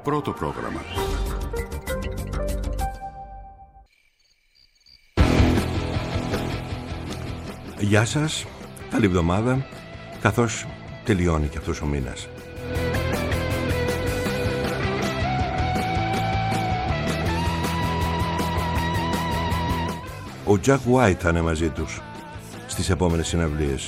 Πρώτο πρόγραμμα. Γεια σας, καλή εβδομάδα, καθώς τελειώνει και αυτός ο μήνας. Ο Jack White θα είναι μαζί τους στις επόμενες συναυλίες.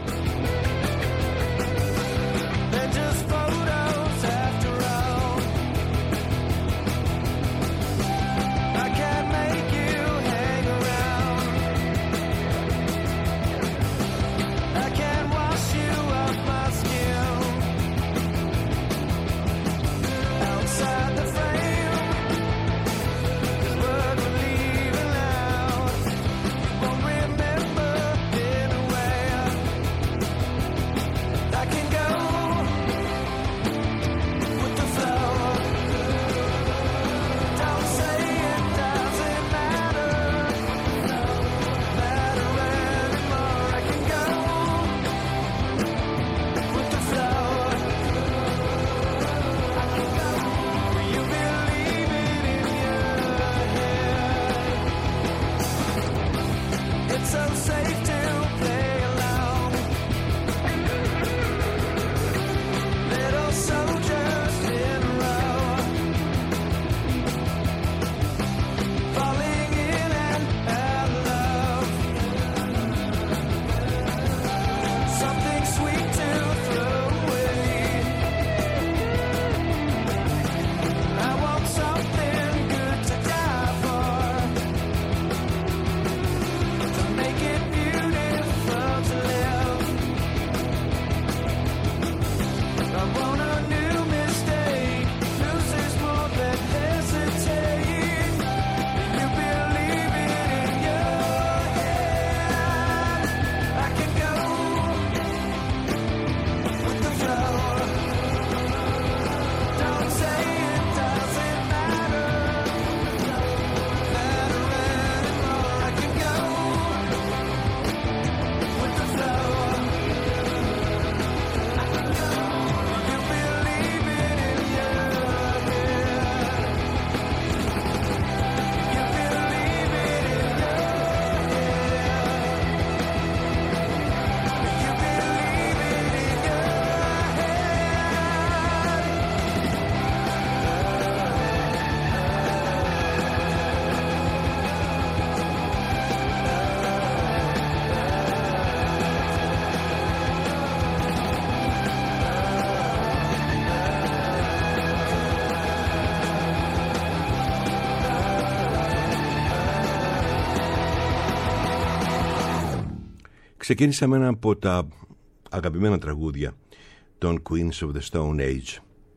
Ξεκίνησα με ένα από τα αγαπημένα τραγούδια των Queens of the Stone Age.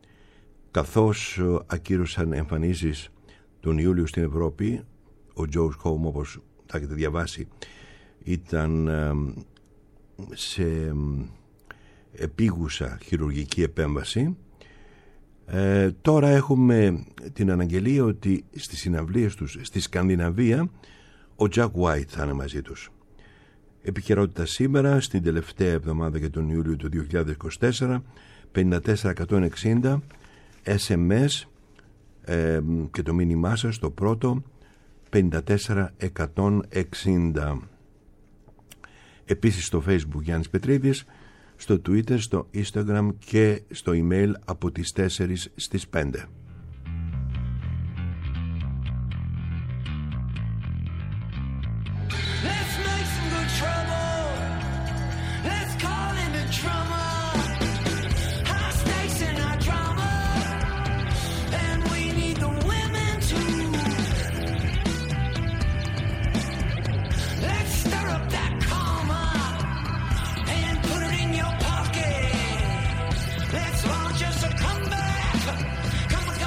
Καθώς ακύρωσαν εμφανίσεις τον Ιούλιο στην Ευρώπη, ο Joe Cohn, όπως θα έχετε διαβάσει, ήταν σε επίγουσα χειρουργική επέμβαση. Τώρα έχουμε την αναγγελία ότι στις συναυλίες τους στη Σκανδιναβία ο Jack White θα είναι μαζί τους. Επικαιρότητα σήμερα, στην τελευταία εβδομάδα για τον Ιούλιο του 2024, 54160 SMS και το μήνυμά σας στο πρώτο 54160. Επίσης στο Facebook Γιάννης Πετρίδης, στο Twitter, στο Instagram και στο email από τις 4 στις 5. Just a comeback. Come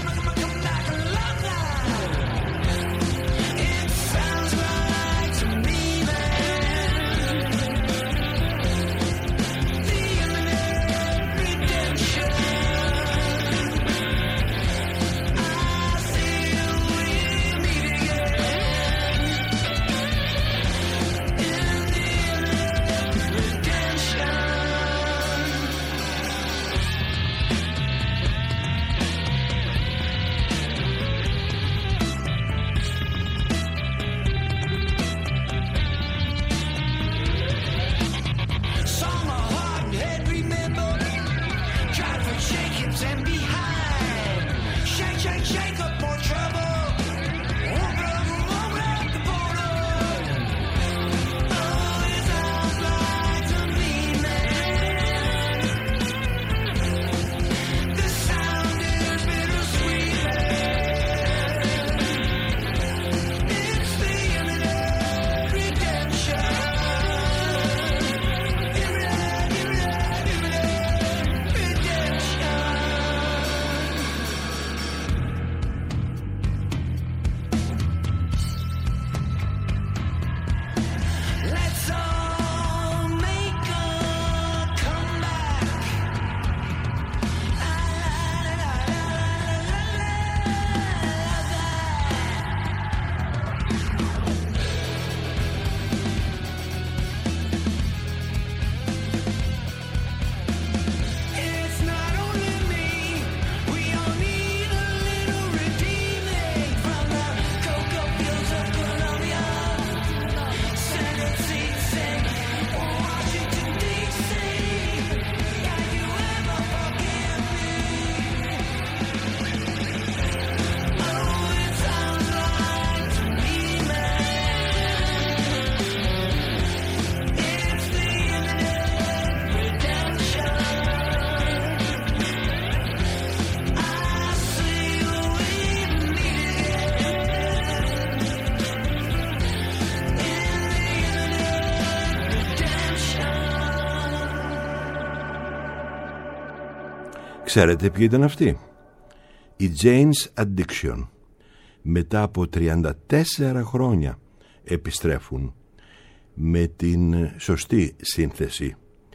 Ξέρετε ποιοι ήταν αυτοί? Η Jane's Addiction. Μετά από 34 χρόνια επιστρέφουν με την σωστή σύνθεση,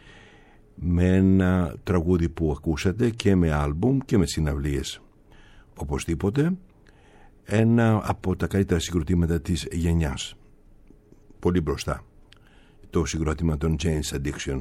με ένα τραγούδι που ακούσατε και με άλμπουμ και με συναυλίες. Οπωσδήποτε ένα από τα καλύτερα συγκροτήματα της γενιάς, πολύ μπροστά, το συγκρότημα των Jane's Addiction.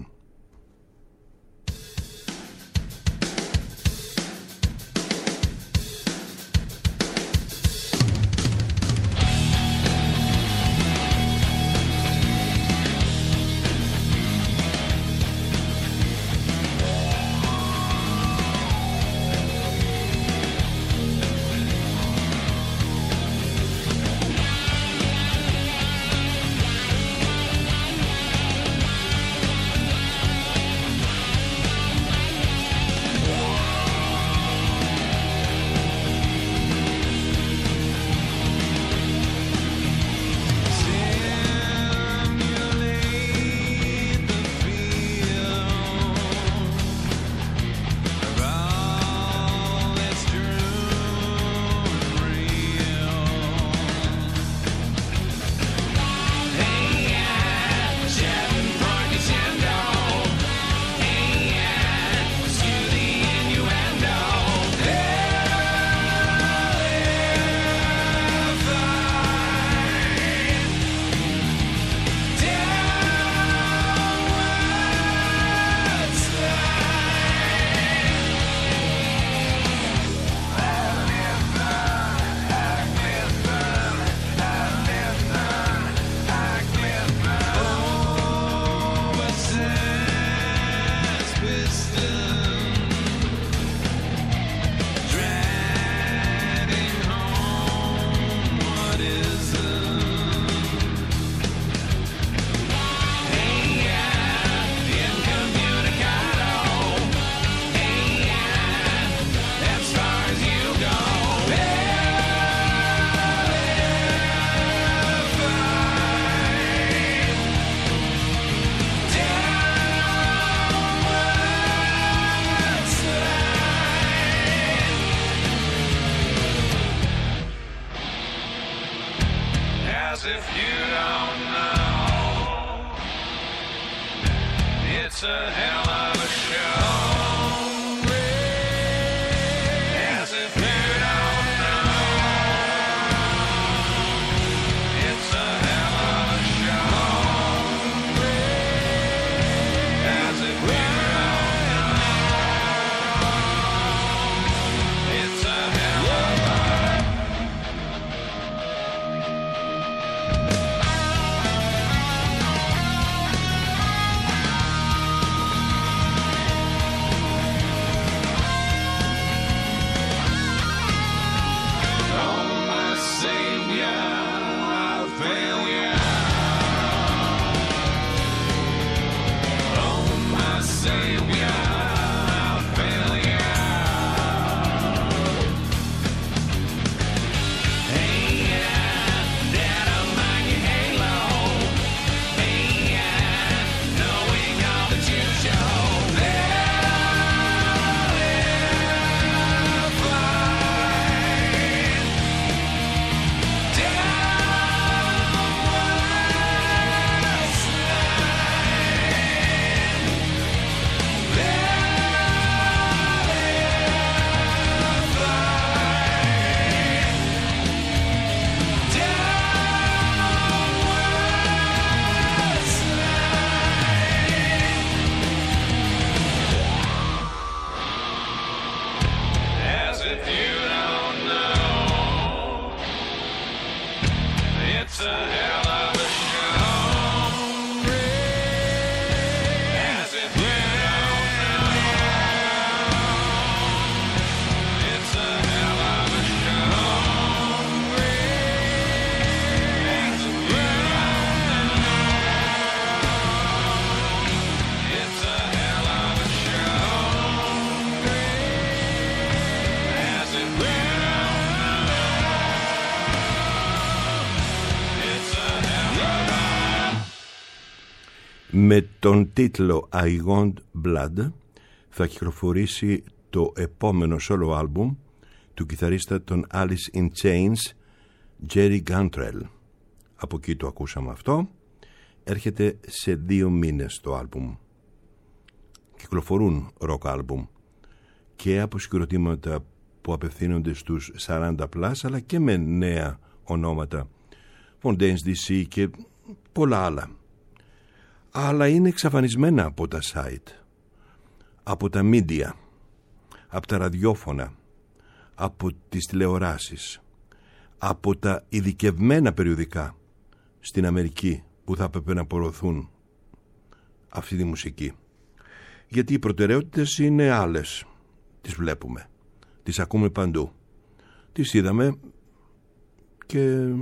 Με τον τίτλο I Want Blood θα κυκλοφορήσει το επόμενο solo album του κιθαρίστα των Alice in Chains, Jerry Cantrell. Από εκεί το ακούσαμε αυτό. Έρχεται σε 2 μήνες το άλμπουμ. Κυκλοφορούν rock album και από συγκροτήματα που απευθύνονται στους 40+, αλλά και με νέα ονόματα, Fontaines DC και πολλά άλλα. Αλλά είναι εξαφανισμένα από τα site, από τα media, από τα ραδιόφωνα, από τις τηλεοράσεις, από τα ειδικευμένα περιοδικά στην Αμερική που θα έπρεπε να προωθούν αυτή τη μουσική. Γιατί οι προτεραιότητες είναι άλλες. Τις βλέπουμε, τις ακούμε παντού. Τις είδαμε και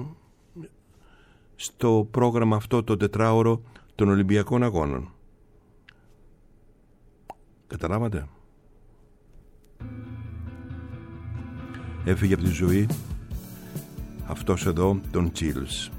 στο πρόγραμμα αυτό το 4ωρο των Ολυμπιακών Αγώνων. Καταλάβατε? Έφυγε από τη ζωή αυτός εδώ των Chills.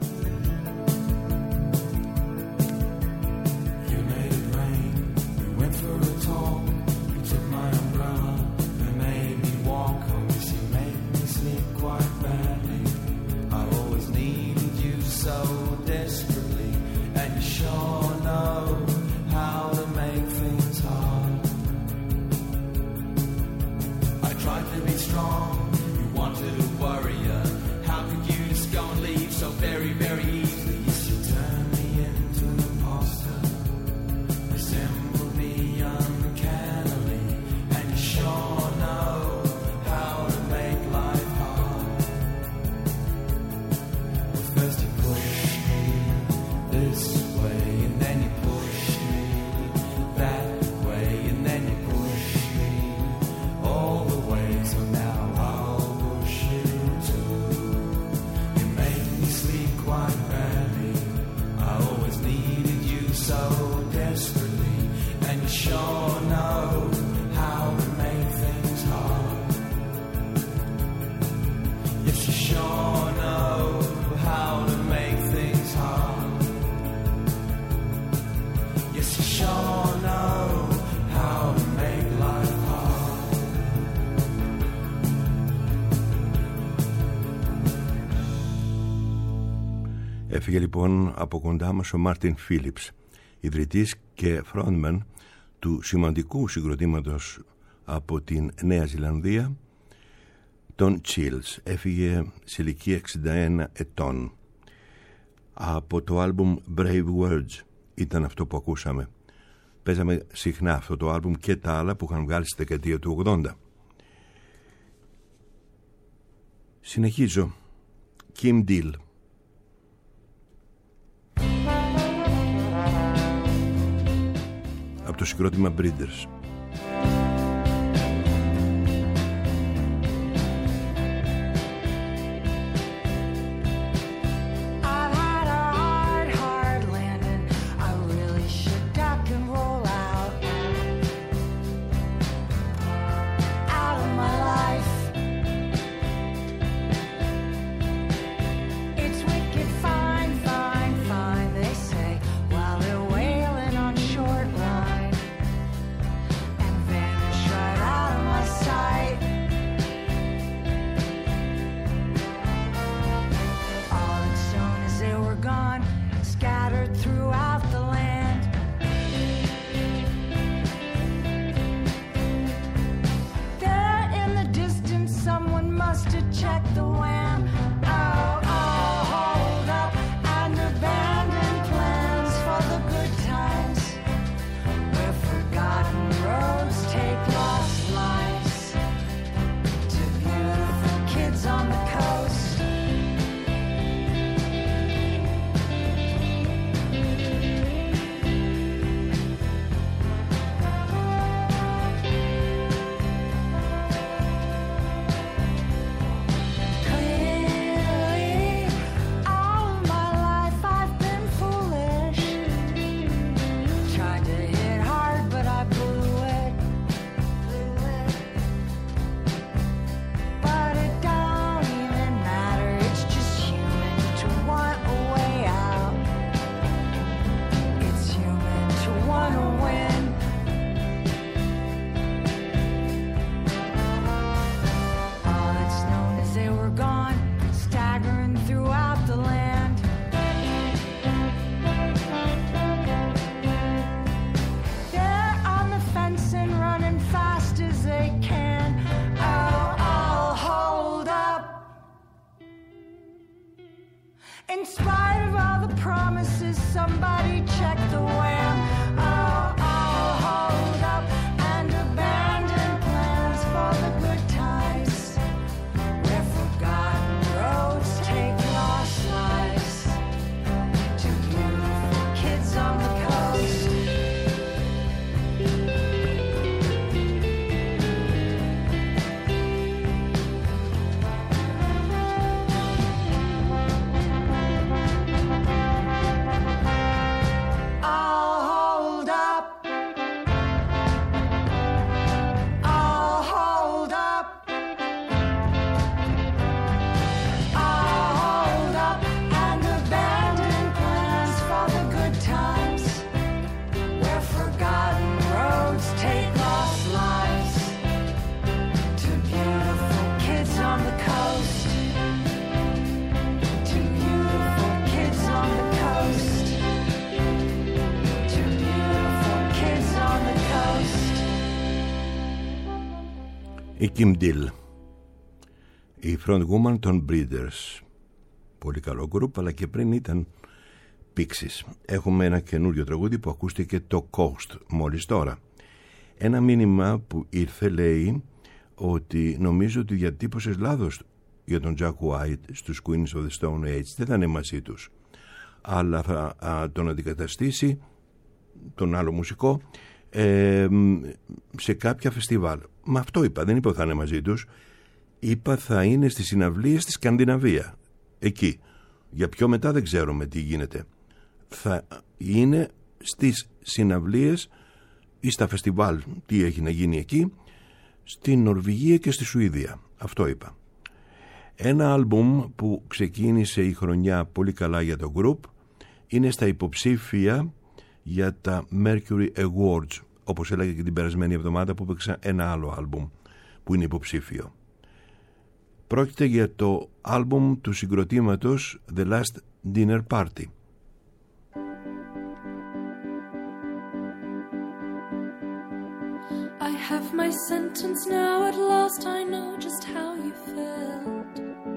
Έφυγε λοιπόν από κοντά μας ο Μάρτιν Φίλιπς, ιδρυτής και frontman του σημαντικού συγκροτήματος από την Νέα Ζηλανδία, των Chills. Έφυγε σε ηλικία 61 ετών. Από το άλμπουμ Brave Words ήταν αυτό που ακούσαμε. Παίζαμε συχνά αυτό το άλμπουμ και τα άλλα που είχαν βγάλει στη δεκαετία του 80. Συνεχίζω. Kim Deal. Από το συγκρότημα Breeders. Clear In spite of all the promises, somebody check the wham. I'll hold up and abandon plans for the good times, where forgotten roads take lost lives, to beautiful kids on the coast. Η Kim Deal, η frontwoman των Breeders, πολύ καλό γκρουπ, αλλά και πριν ήταν Pixies. Έχουμε ένα καινούριο τραγούδι που ακούστηκε, το Coast, μόλις τώρα. Ένα μήνυμα που ήρθε λέει ότι νομίζω ότι διατύπωσες λάθος για τον Jack White στους Queens of the Stone Age. Δεν θα είναι μαζί τους, αλλά θα τον αντικαταστήσει τον άλλο μουσικό σε κάποια φεστιβάλ. Μα αυτό είπα, δεν είπα ότι θα είναι μαζί τους. Είπα θα είναι στις συναυλίες στη Σκανδιναβία, εκεί. Για πιο μετά δεν ξέρουμε τι γίνεται. Θα είναι στις συναυλίες ή στα φεστιβάλ, τι έχει να γίνει εκεί, στη Νορβηγία και στη Σουηδία. Αυτό είπα. Ένα άλμπουμ που ξεκίνησε η χρονιά πολύ καλά για το group, είναι στα υποψήφια για τα Mercury Awards, όπως έλεγα και την περασμένη εβδομάδα που έπαιξα ένα άλλο άλμπουμ που είναι υποψήφιο. Πρόκειται για το άλμπουμ του συγκροτήματος The Last Dinner Party. I have my sentence now, at last I know just how you felt.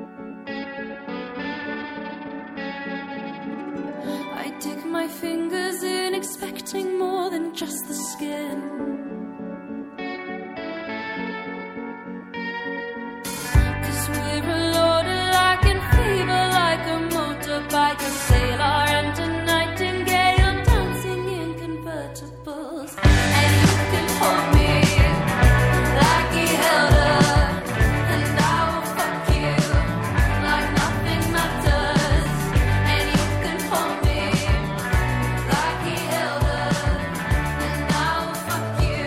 I dig my fingers in, expecting more than just the skin. 'Cause we're a loaded like in fever, like a motorbike, a sailor and a nightingale, dancing in convertibles. And you can hold me like he held her, and I will fuck you like nothing matters. And you can hold me like he held her, and I will fuck you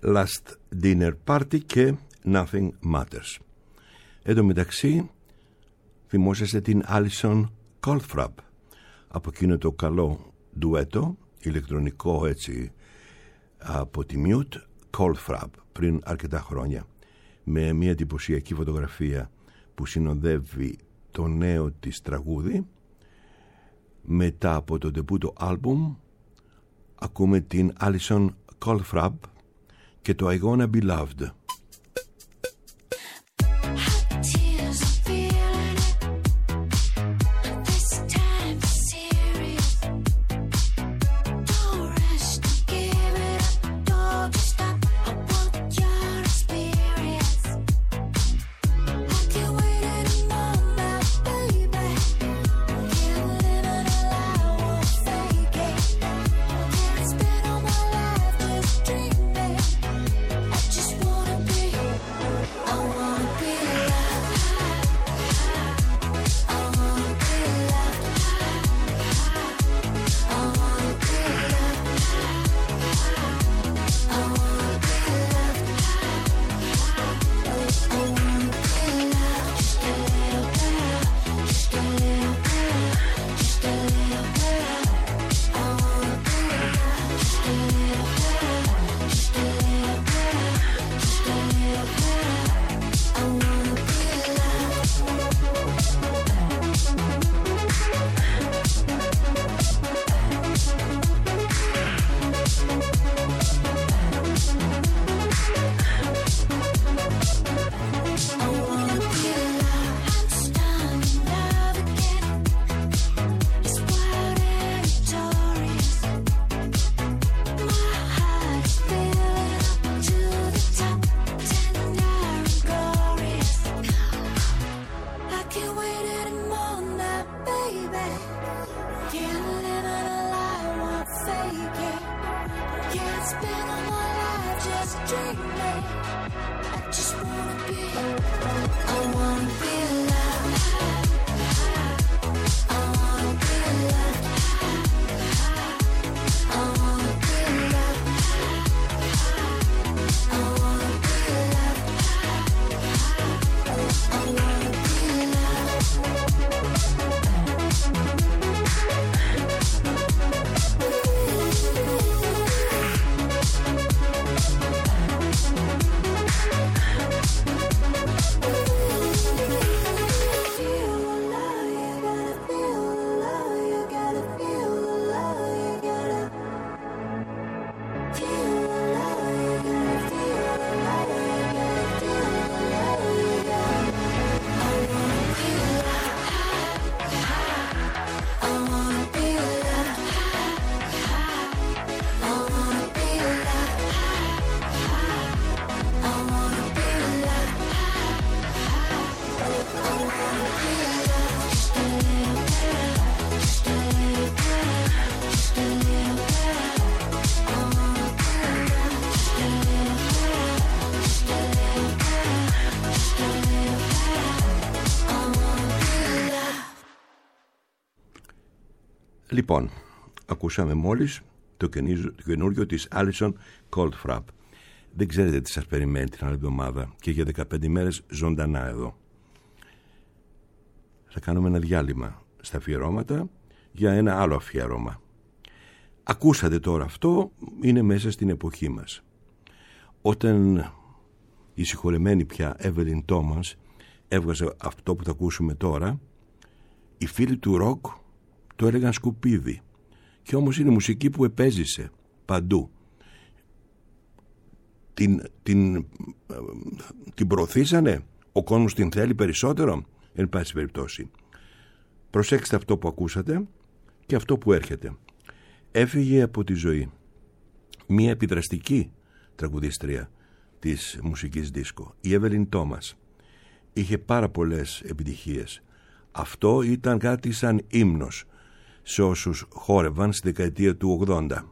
Last Dinner Party και Nothing Matters. Εν τω μεταξύ θυμόσαστε την Alison Goldfrapp από εκείνο το καλό ντουέτο ηλεκτρονικό έτσι από τη Mute, Goldfrapp, πριν αρκετά χρόνια, με μια εντυπωσιακή φωτογραφία που συνοδεύει το νέο της τραγούδι. Μετά από το ντεμπούτο άλμπουμ ακούμε την Alison Goldfrapp και το I Wanna Be Loved. Λοιπόν, ακούσαμε μόλις το καινούργιο της Alison Goldfrapp. Δεν ξέρετε τι σας περιμένει την άλλη εβδομάδα και για 15 μέρες ζωντανά εδώ. Θα κάνουμε ένα διάλειμμα στα αφιερώματα για ένα άλλο αφιέρωμα. Ακούσατε τώρα, αυτό είναι μέσα στην εποχή μας. Όταν η συγχωρεμένη πια Evelyn Thomas έβγαζε αυτό που θα ακούσουμε τώρα, οι φίλοι του ροκ το έλεγαν σκουπίδι, και όμως είναι μουσική που επέζησε παντού. Την προωθήσανε, ο κόσμος την θέλει περισσότερο, εν πάση περιπτώσει. Προσέξτε αυτό που ακούσατε και αυτό που έρχεται. Έφυγε από τη ζωή μία επιδραστική τραγουδίστρια της μουσικής δίσκο, η Evelyn Thomas. Είχε πάρα πολλές επιτυχίες. Αυτό ήταν κάτι σαν ύμνος σε όσους χόρευαν στη δεκαετία του 80.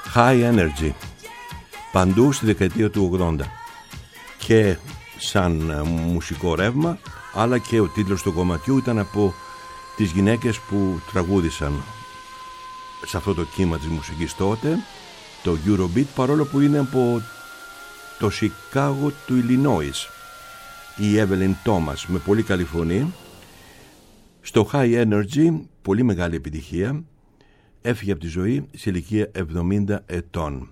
High Energy, παντού στη δεκαετία του 80, και σαν μουσικό ρεύμα, αλλά και ο τίτλος του κομματιού ήταν από τις γυναίκες που τραγούδησαν σε αυτό το κύμα της μουσικής τότε, το Eurobeat, παρόλο που είναι από το Σικάγο του Ιλινόης, η Evelyn Thomas, με πολύ καλή φωνή. Στο High Energy, πολύ μεγάλη επιτυχία, έφυγε από τη ζωή σε ηλικία 70 ετών.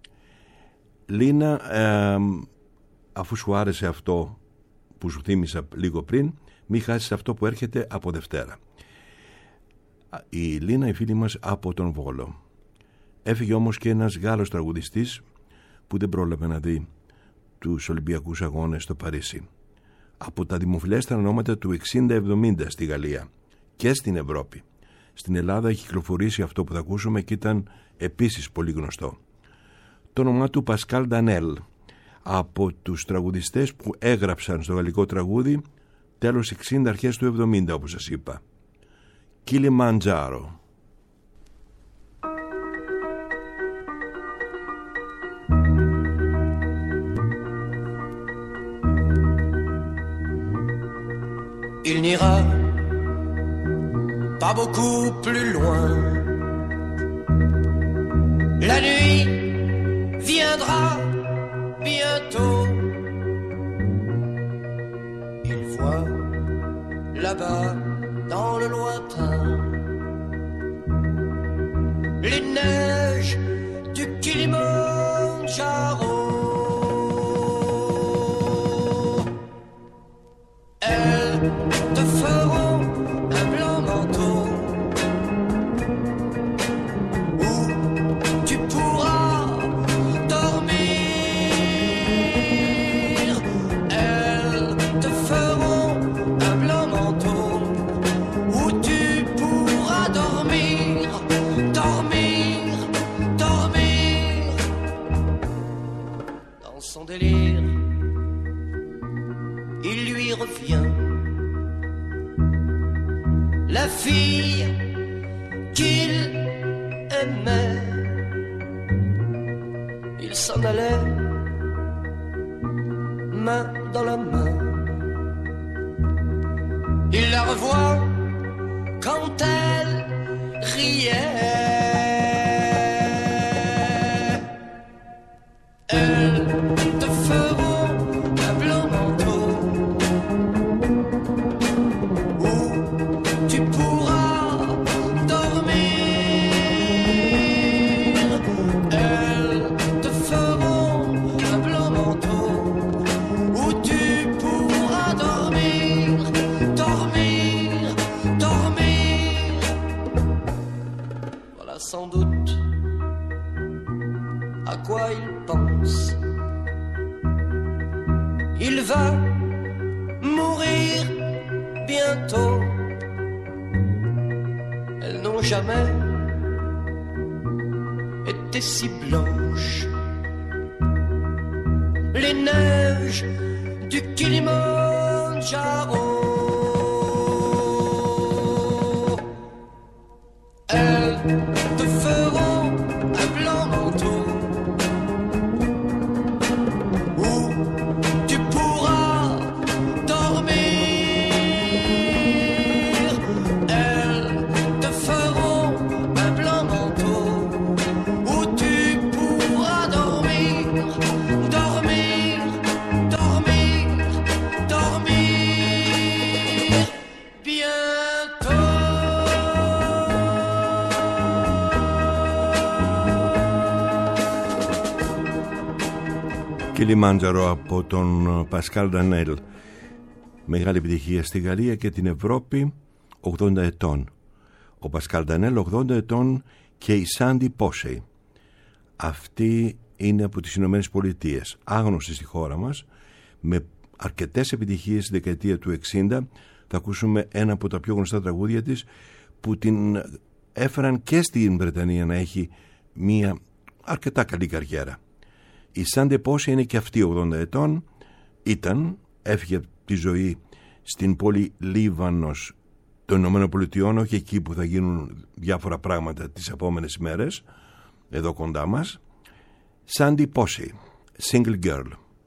Λίνα, αφού σου άρεσε αυτό που σου θύμισα λίγο πριν, μη χάσεις αυτό που έρχεται από Δευτέρα. Η Λίνα, η φίλη μας από τον Βόλο. Έφυγε όμως και ένας Γάλλος τραγουδιστής που δεν πρόλαβε να δει τους Ολυμπιακούς Αγώνες στο Παρίσι. Από τα δημοφιλέστερα ονόματα του 60-70 στη Γαλλία και στην Ευρώπη. Στην Ελλάδα έχει κυκλοφορήσει αυτό που θα ακούσουμε και ήταν επίσης πολύ γνωστό. Το όνομά του Πασκάλ Ντανέλ, από τους τραγουδιστές που έγραψαν στο γαλλικό τραγούδι τέλος 60 αρχές του 70, όπως σας είπα. Κιλιμαντζάρο. Il n'ira pas beaucoup plus loin. La nuit viendra bientôt. Il voit là-bas dans le lointain les neiges du Kilimandjaro. Elles te feront un blanc manteau où tu pourras dormir. Elles te feront un blanc manteau où tu pourras dormir, dormir, dormir. Dans son délire, il lui revient la fille qu'il aimait. Il s'en allait main dans la main. Il la revoit quand elle riait. Elles te feront un blanc manteau où tu pourras dormir. Elles te feront un blanc manteau où tu pourras dormir, dormir, dormir. Voilà sans doute à quoi il pense. Il va mourir bientôt. Elles n'ont jamais été si blanches. Les neiges du Kilimandjaro. Elles te feront un blanc manteau où tu pourras dormir. Elles te feront un blanc manteau où tu pourras dormir, dormir, dormir, dormir bientôt. Κιλιμάντζαρο από τον Πασκάλ Ντανέλ. Μεγάλη επιτυχία στη Γαλλία και την Ευρώπη, 80 ετών. Ο Πασκάλ Ντανέλ 80 ετών και η Σάντι Πόσεϊ. Αυτή είναι από τις Ηνωμένες Πολιτείες, άγνωστη στη χώρα μας, με αρκετές επιτυχίες στη δεκαετία του 60. Θα ακούσουμε ένα από τα πιο γνωστά τραγούδια της που την έφεραν και στην Βρετανία να έχει μια αρκετά καλή καριέρα. Η Σάντι Πόσεϊ είναι και αυτή 80 ετών. Έφυγε από τη ζωή στην πόλη Λίβανος των Ηνωμένων Πολιτειών, όχι εκεί που θα γίνουν διάφορα πράγματα τις επόμενες ημέρες, εδώ κοντά μας. Sandy Posey, Single Girl.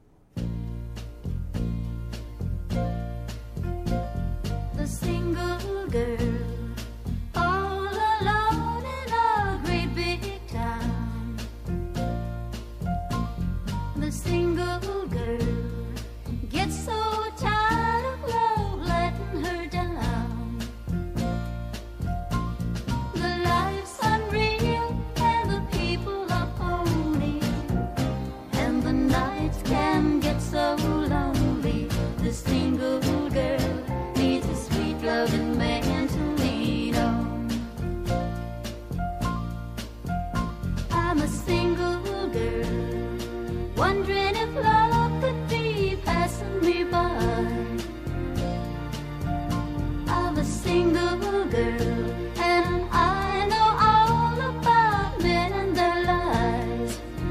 The single girl, all alone in a great big town. The single girl gets so tired of love letting her down. The life's unreal and the people are phony, and the nights can get so lonely. The single girl needs a sweet loving man to lean on. I'm a single girl, wondering if love could be passing me by. I'm a single girl, and I know all about men and their lies.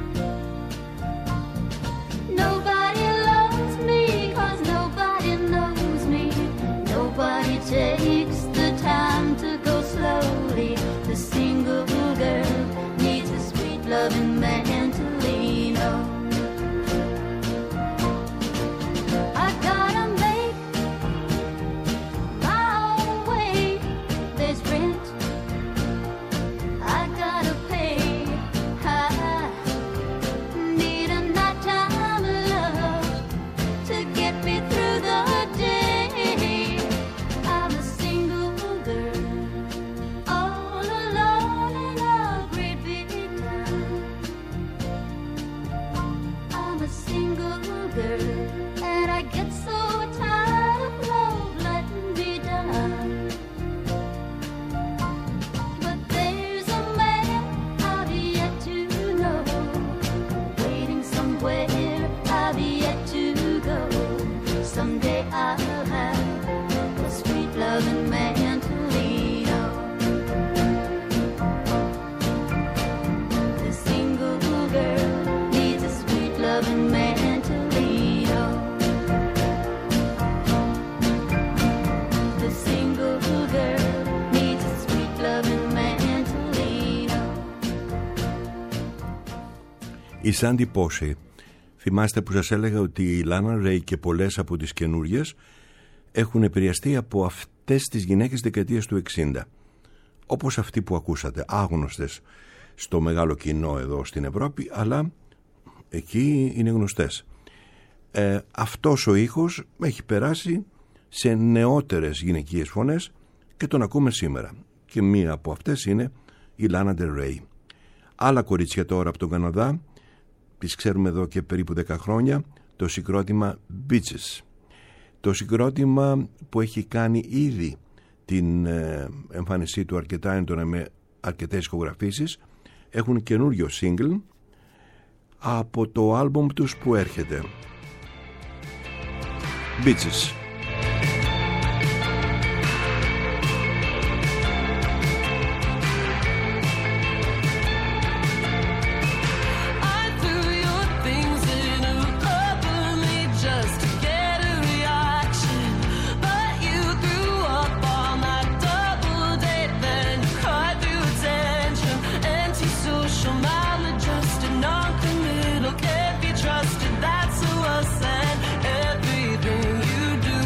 Nobody loves me 'cause nobody knows me. Nobody takes the time to go slowly. The single girl needs a sweet loving man to lean on. I gotta make my own way. There's rent I gotta pay. I need a nighttime love to get me through the day. I'm a single girl, all alone in a great big town. I'm a single girl, and I get so tired of love letting me down. But there's a man I've yet to know, waiting somewhere I've yet to go. Someday I'll have a sweet loving man to lean on. The single girl needs a sweet loving man to lean on. The single girl needs a sweet loving man to lean on. Η Sandy Posey. Θυμάστε που σας έλεγα ότι η Lana Ray και πολλές από τις καινούριες έχουν επηρεαστεί από αυτές τις γυναίκες δεκαετίας του 60. Όπως αυτή που ακούσατε, άγνωστες στο μεγάλο κοινό εδώ στην Ευρώπη, αλλά εκεί είναι γνωστές. Αυτός ο ήχος έχει περάσει σε νεότερες γυναικείες φωνές και τον ακούμε σήμερα. Και μία από αυτές είναι η Lana Del Rey. Άλλα κορίτσια τώρα από τον Καναδά, τις ξέρουμε εδώ και περίπου 10 χρόνια, το συγκρότημα Beaches. Το συγκρότημα που έχει κάνει ήδη την εμφάνισή του αρκετά έντονα με αρκετές ηχογραφήσεις, έχουν καινούριο single από το άλμπουμ τους που έρχεται. Beaches. Trusted, that's who I said everything you do.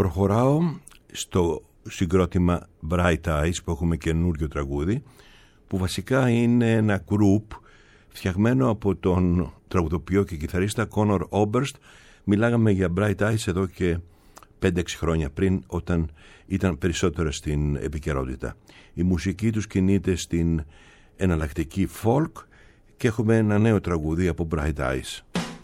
Προχωράω στο συγκρότημα Bright Eyes, που έχουμε καινούριο τραγούδι, που βασικά είναι ένα group φτιαγμένο από τον τραγουδοποιό και κιθαρίστα Conor Oberst. Μιλάγαμε για Bright Eyes εδώ και 5-6 χρόνια πριν, όταν ήταν περισσότερο στην επικαιρότητα. Η μουσική τους κινείται στην εναλλακτική folk και έχουμε ένα νέο τραγούδι από Bright Eyes.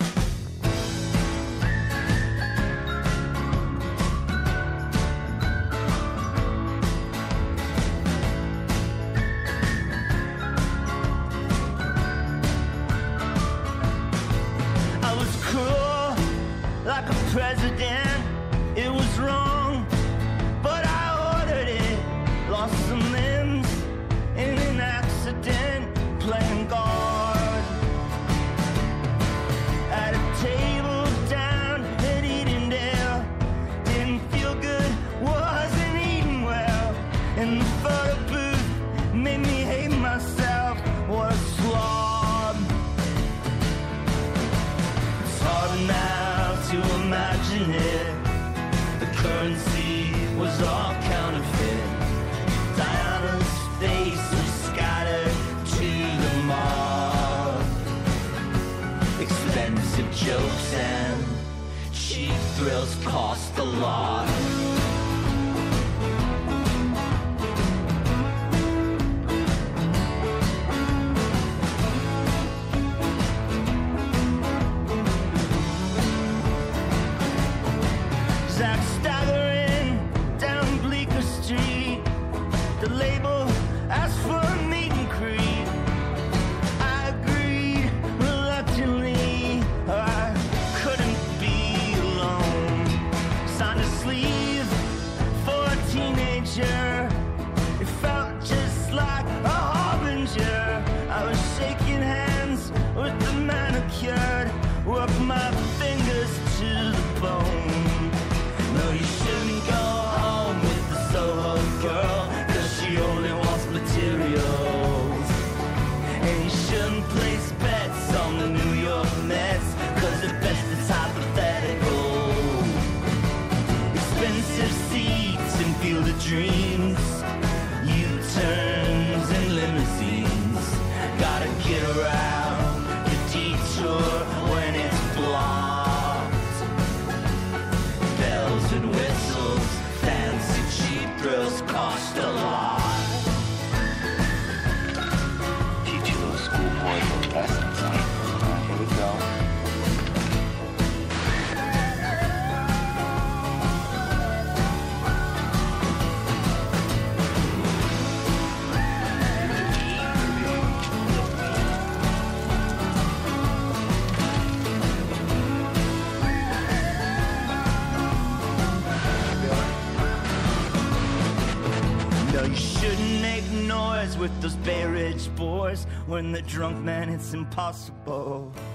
With those Bay Ridge boys, when the drunk man, it's impossible.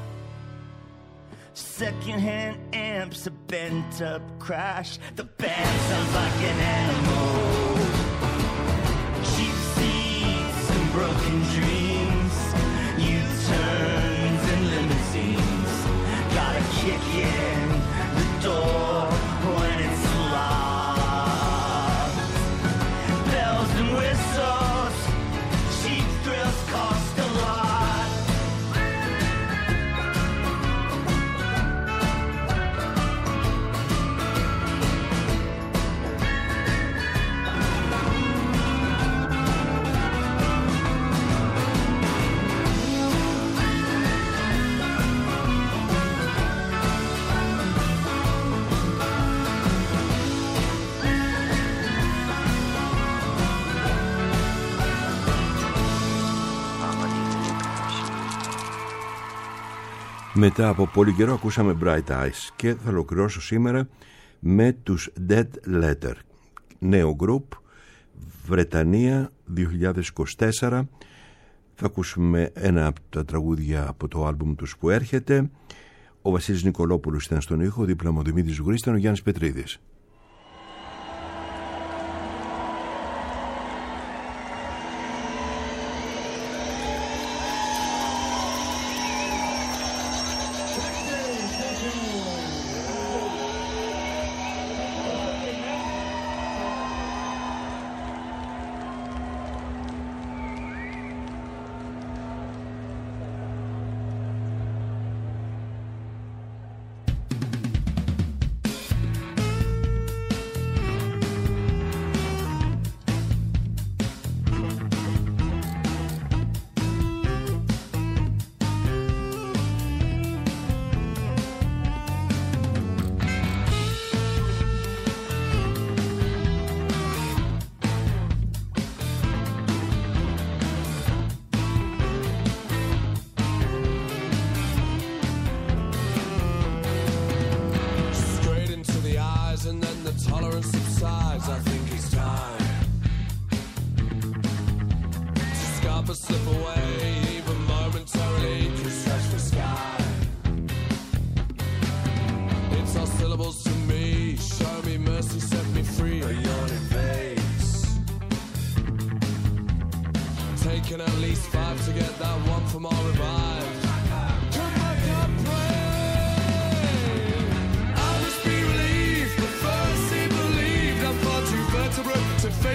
Secondhand amps, a bent up crash. The band sounds like an animal. Cheap seats and broken dreams, U-turns and limousines. Gotta kick in the door when it's locked. Bells and whistles, cheap thrills cost a lot. Μετά από πολύ καιρό ακούσαμε Bright Eyes και θα ολοκληρώσω σήμερα με τους Dead Letter, νέο group, Βρετανία 2024. Θα ακούσουμε ένα από τα τραγούδια από το άλμπουμ τους που έρχεται. Ο Βασίλης Νικολόπουλος ήταν στον ήχο, δίπλα μου ο Δημήτρης Γουρής, ήταν ο Γιάννης Πετρίδης.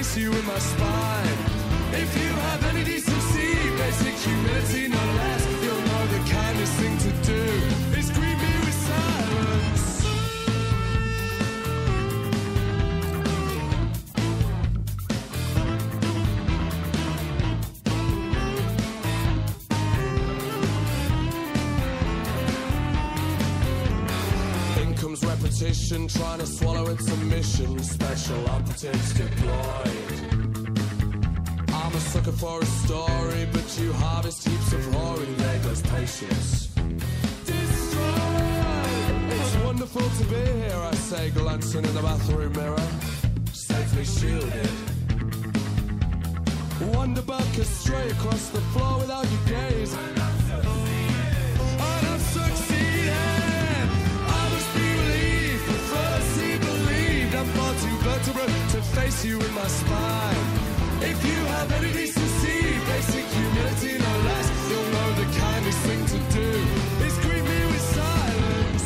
face you in my spine. If you have any decency, basic humility, no less, you'll know the kindest thing to do is greet me with silence. Income's repetition, trying to swallow its submission. Special operatives deployed. I'm a sucker for a story, but you harvest heaps of hoary. There goes patience. Destroyed. It's wonderful to be here, I say, glancing in the bathroom mirror, safely shielded. Wonderbug is straight across the floor without your gaze. And I've succeeded. I must be relieved, but first he believed. I'm far too vertebrate to face you in my spine. If you have any decency, basic humility, no less, you'll know the kindest thing to do is greet me with silence.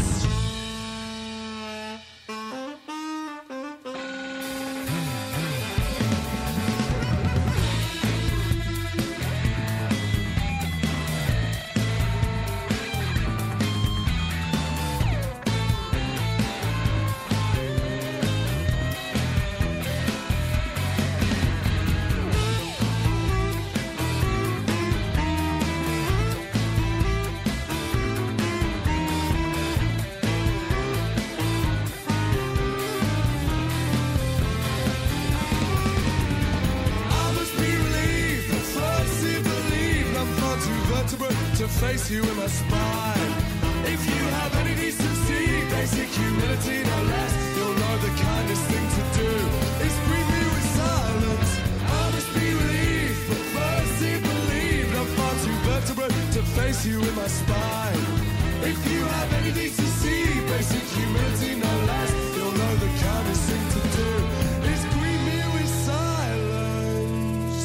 To face you in my spine. If you have any decency, basic humility, no less, you'll know the kindest thing to do is greet me with silence. I must be relieved, but first he believed. I'm far too vertebrate to face you in my spine. If you have any decency, basic humility, no less, you'll know the kindest thing to do is greet me with silence.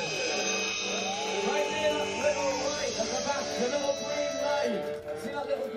Right there, little light at the back, the little green light. See that little